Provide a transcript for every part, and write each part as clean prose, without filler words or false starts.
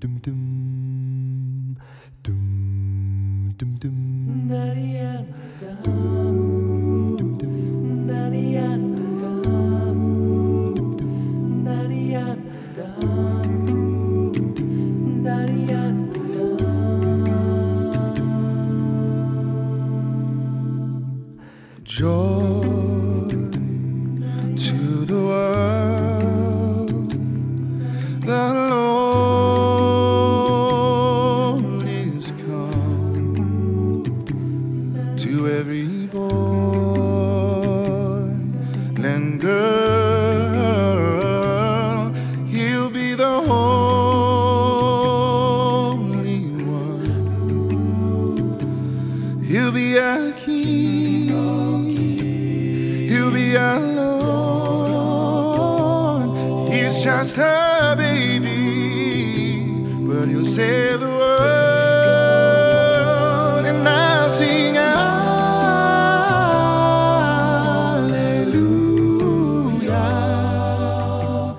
dum dum dum dum dum dum dum joy to the world, the Lord is come to every boy and girl. He'll be the Holy One. He'll be our King. He'll be our Lord. He's just a baby, but he'll save the world. And I'll sing hallelujah,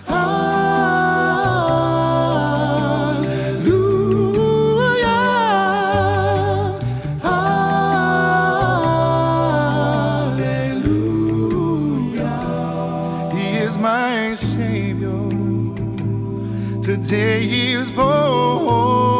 hallelujah. He is my Savior. Today he is born.